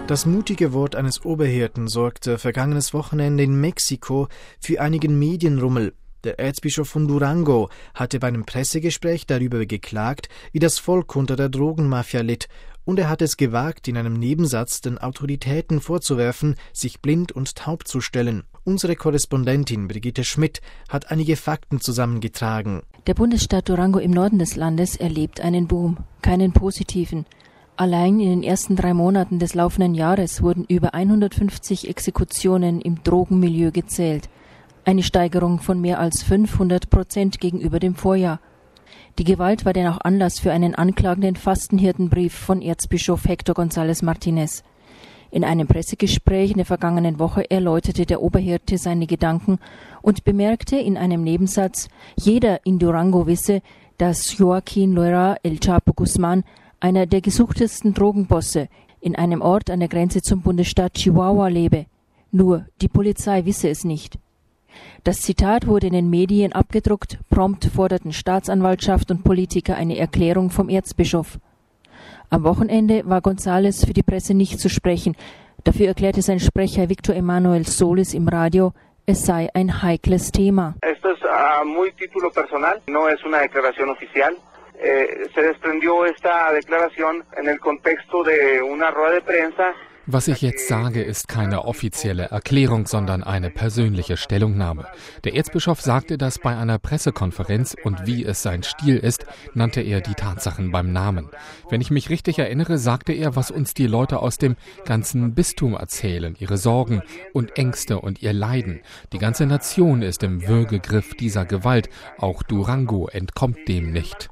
Das mutige Wort eines Oberhirten sorgte vergangenes Wochenende in Mexiko für einigen Medienrummel. Der Erzbischof von Durango hatte bei einem Pressegespräch darüber geklagt, wie das Volk unter der Drogenmafia litt, und er hat es gewagt, in einem Nebensatz den Autoritäten vorzuwerfen, sich blind und taub zu stellen. Unsere Korrespondentin Brigitte Schmidt hat einige Fakten zusammengetragen. Der Bundesstaat Durango im Norden des Landes erlebt einen Boom, keinen positiven. Allein in den ersten 3 Monaten des laufenden Jahres wurden über 150 Exekutionen im Drogenmilieu gezählt. Eine Steigerung von mehr als 500% gegenüber dem Vorjahr. Die Gewalt war denn auch Anlass für einen anklagenden Fastenhirtenbrief von Erzbischof Hector González Martínez. In einem Pressegespräch in der vergangenen Woche erläuterte der Oberhirte seine Gedanken und bemerkte in einem Nebensatz, jeder in Durango wisse, dass Joaquín Loera El Chapo Guzmán, einer der gesuchtesten Drogenbosse, in einem Ort an der Grenze zum Bundesstaat Chihuahua lebe. Nur die Polizei wisse es nicht. Das Zitat wurde in den Medien abgedruckt, prompt forderten Staatsanwaltschaft und Politiker eine Erklärung vom Erzbischof. Am Wochenende war González für die Presse nicht zu sprechen. Dafür erklärte sein Sprecher Víctor Emanuel Solis im Radio, es sei ein heikles Thema. Esto es muy título personal, no es una declaración oficial. Se desprendió esta declaración en el contexto de una rueda de prensa. Was ich jetzt sage, ist keine offizielle Erklärung, sondern eine persönliche Stellungnahme. Der Erzbischof sagte das bei einer Pressekonferenz und wie es sein Stil ist, nannte er die Tatsachen beim Namen. Wenn ich mich richtig erinnere, sagte er, was uns die Leute aus dem ganzen Bistum erzählen, ihre Sorgen und Ängste und ihr Leiden. Die ganze Nation ist im Würgegriff dieser Gewalt, auch Durango entkommt dem nicht.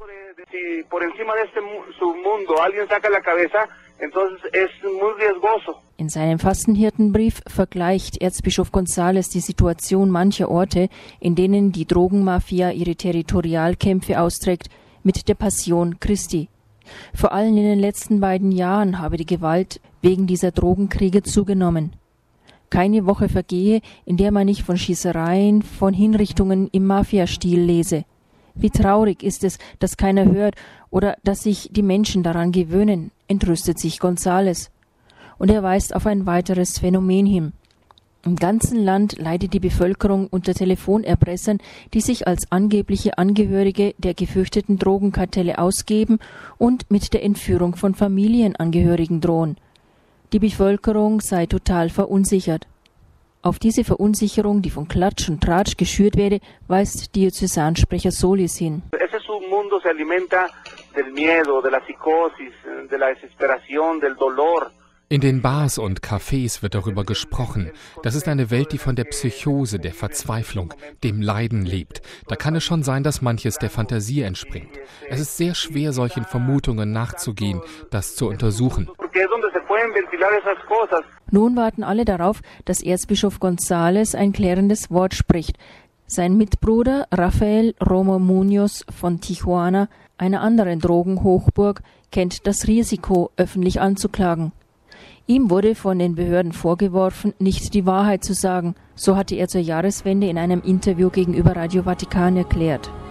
In seinem Fastenhirtenbrief vergleicht Erzbischof González die Situation mancher Orte, in denen die Drogenmafia ihre Territorialkämpfe austrägt, mit der Passion Christi. Vor allem in den letzten 2 Jahren habe die Gewalt wegen dieser Drogenkriege zugenommen. Keine Woche vergehe, in der man nicht von Schießereien, von Hinrichtungen im Mafiastil lese. Wie traurig ist es, dass keiner hört oder dass sich die Menschen daran gewöhnen, entrüstet sich González. Und er weist auf ein weiteres Phänomen hin. Im ganzen Land leidet die Bevölkerung unter Telefonerpressern, die sich als angebliche Angehörige der gefürchteten Drogenkartelle ausgeben und mit der Entführung von Familienangehörigen drohen. Die Bevölkerung sei total verunsichert. Auf diese Verunsicherung, die von Klatsch und Tratsch geschürt werde, weist Diözesansprecher Solis hin. Ese submundo se alimenta del miedo, de la psicosis, de la desesperación, del dolor. In den Bars und Cafés wird darüber gesprochen. Das ist eine Welt, die von der Psychose, der Verzweiflung, dem Leiden lebt. Da kann es schon sein, dass manches der Fantasie entspringt. Es ist sehr schwer, solchen Vermutungen nachzugehen, das zu untersuchen. Nun warten alle darauf, dass Erzbischof González ein klärendes Wort spricht. Sein Mitbruder Rafael Romo Muñoz von Tijuana, einer anderen Drogenhochburg, kennt das Risiko, öffentlich anzuklagen. Ihm wurde von den Behörden vorgeworfen, nicht die Wahrheit zu sagen. So hatte er zur Jahreswende in einem Interview gegenüber Radio Vatikan erklärt.